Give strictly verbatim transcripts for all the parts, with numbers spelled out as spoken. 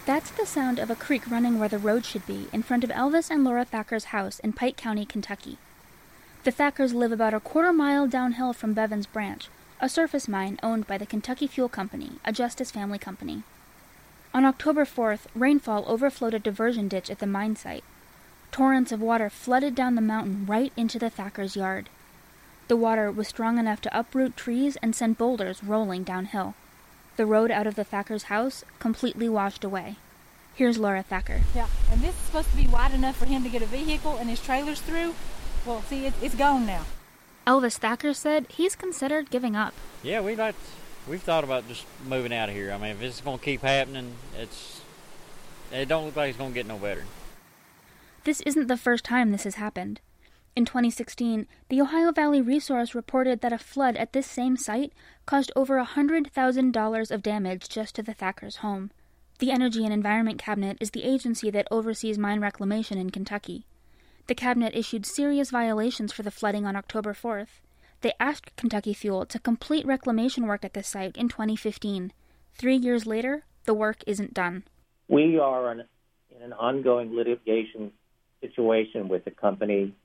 That's the sound of a creek running where the road should be, in front of Elvis and Laura Thacker's house in Pike County, Kentucky. The Thackers live about a quarter mile downhill from Bevins Branch, a surface mine owned by the Kentucky Fuel Company, a Justice family company. On October fourth, rainfall overflowed a diversion ditch at the mine site. Torrents of water flooded down the mountain right into the Thackers' yard. The water was strong enough to uproot trees and send boulders rolling downhill. The road out of the Thackers' house completely washed away. Here's Laura Thacker. Yeah, and this is supposed to be wide enough for him to get a vehicle and his trailers through. Well, see, it, it's gone now. Elvis Thacker said he's considered giving up. Yeah, we've like, we've thought about just moving out of here. I mean, if it's going to keep happening, it's it don't look like it's going to get no better. This isn't the first time this has happened. In twenty sixteen, the Ohio Valley Resource reported that a flood at this same site caused over one hundred thousand dollars of damage just to the Thackers' home. The Energy and Environment Cabinet is the agency that oversees mine reclamation in Kentucky. The cabinet issued serious violations for the flooding on October fourth. They asked Kentucky Fuel to complete reclamation work at this site in twenty fifteen. Three years later, the work isn't done. We are in an ongoing litigation situation with the company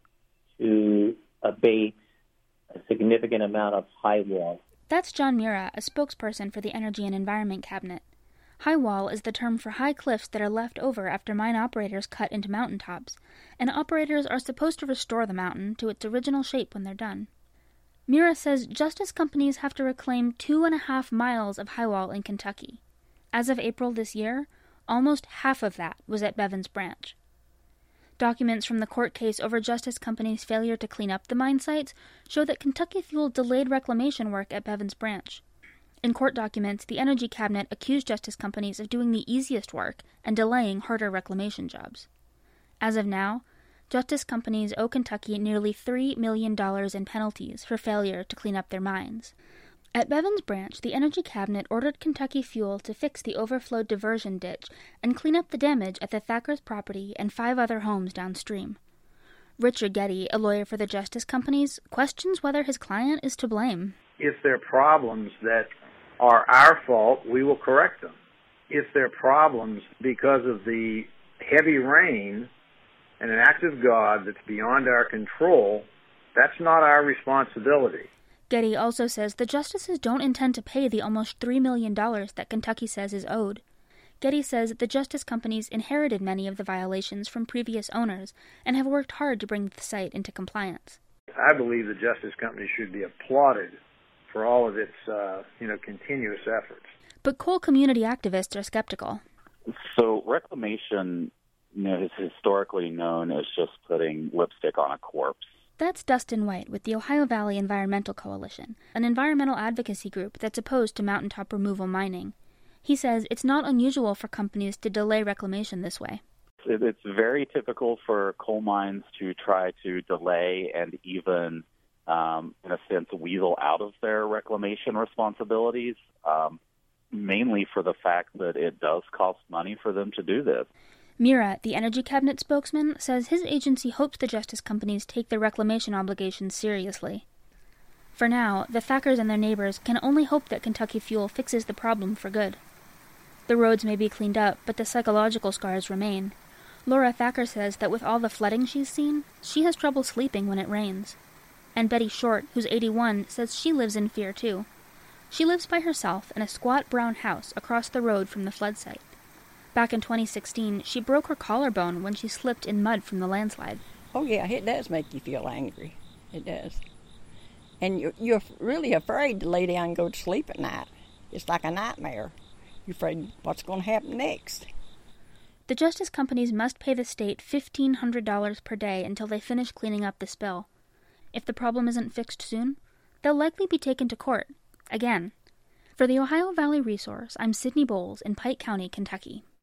to abate a significant amount of high wall. That's John Mura, a spokesperson for the Energy and Environment Cabinet. High wall is the term for high cliffs that are left over after mine operators cut into mountaintops, and operators are supposed to restore the mountain to its original shape when they're done. Mura says Justice companies have to reclaim two and a half miles of high wall in Kentucky. As of April this year, almost half of that was at Bevins Branch. Documents from the court case over Justice Company's failure to clean up the mine sites show that Kentucky Fuel delayed reclamation work at Bevins Branch. In court documents, the Energy Cabinet accused Justice Companies of doing the easiest work and delaying harder reclamation jobs. As of now, Justice Companies owe Kentucky nearly three million dollars in penalties for failure to clean up their mines. At Bevins Branch, the Energy Cabinet ordered Kentucky Fuel to fix the overflowed diversion ditch and clean up the damage at the Thackers' property and five other homes downstream. Richard Getty, a lawyer for the Justice Companies, questions whether his client is to blame. If there are problems that are our fault, we will correct them. If there are problems because of the heavy rain and an act of God that's beyond our control, that's not our responsibility. Getty also says the justices don't intend to pay the almost three million dollars that Kentucky says is owed. Getty says the Justice Companies inherited many of the violations from previous owners and have worked hard to bring the site into compliance. I believe the Justice Company should be applauded for all of its, uh, you know, continuous efforts. But coal community activists are skeptical. So reclamation, you know, is historically known as just putting lipstick on a corpse. That's Dustin White with the Ohio Valley Environmental Coalition, an environmental advocacy group that's opposed to mountaintop removal mining. He says it's not unusual for companies to delay reclamation this way. It's very typical for coal mines to try to delay and even, um, in a sense, weasel out of their reclamation responsibilities, um, mainly for the fact that it does cost money for them to do this. Mura, the Energy Cabinet spokesman, says his agency hopes the Justice Companies take their reclamation obligations seriously. For now, the Thackers and their neighbors can only hope that Kentucky Fuel fixes the problem for good. The roads may be cleaned up, but the psychological scars remain. Laura Thacker says that with all the flooding she's seen, she has trouble sleeping when it rains. And Betty Short, who's eighty-one, says she lives in fear too. She lives by herself in a squat brown house across the road from the flood site. Back in twenty sixteen, she broke her collarbone when she slipped in mud from the landslide. Oh, yeah, it does make you feel angry. It does. And you're, you're really afraid to lay down and go to sleep at night. It's like a nightmare. You're afraid what's going to happen next. The Justice Companies must pay the state fifteen hundred dollars per day until they finish cleaning up the spill. If the problem isn't fixed soon, they'll likely be taken to court. Again. For the Ohio Valley Resource, I'm Sydney Bowles in Pike County, Kentucky.